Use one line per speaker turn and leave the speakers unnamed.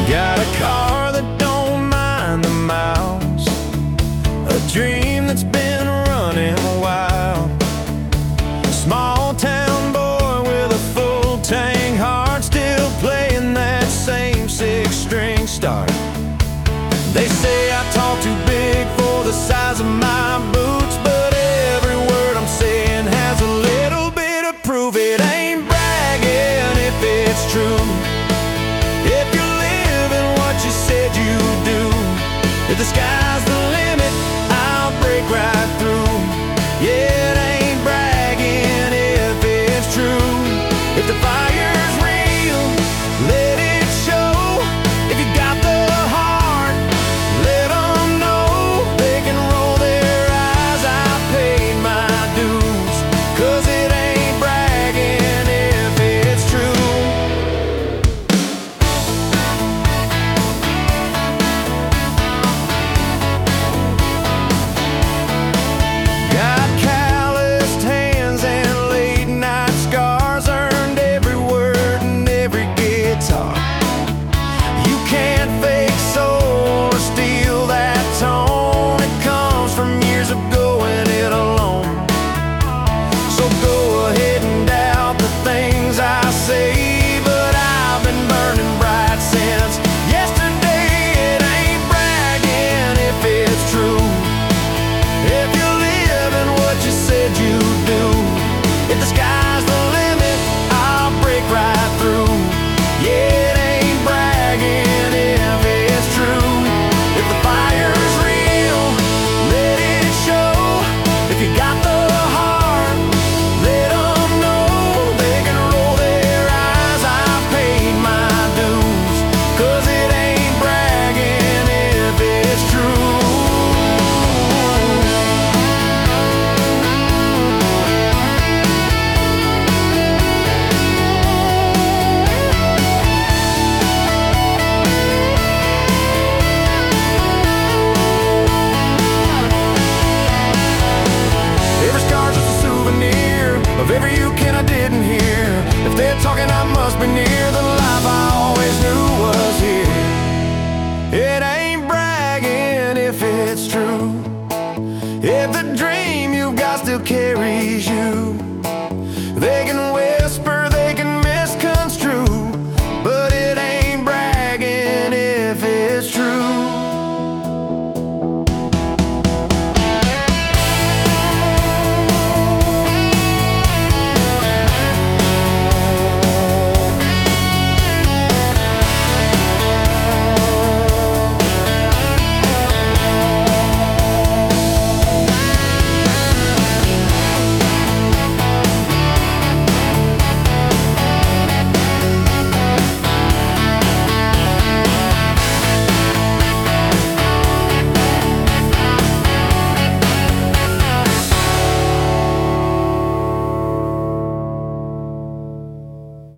Got a car that don't mind the miles, a dream that's been running wild. Small town boy with a full tank heart, still playing that same six-string start. They say I talk too big for the size of my boots, but every word I'm saying has a little bit of proof. It ain't bragging if it's true, if you're living what you said you do. If the sky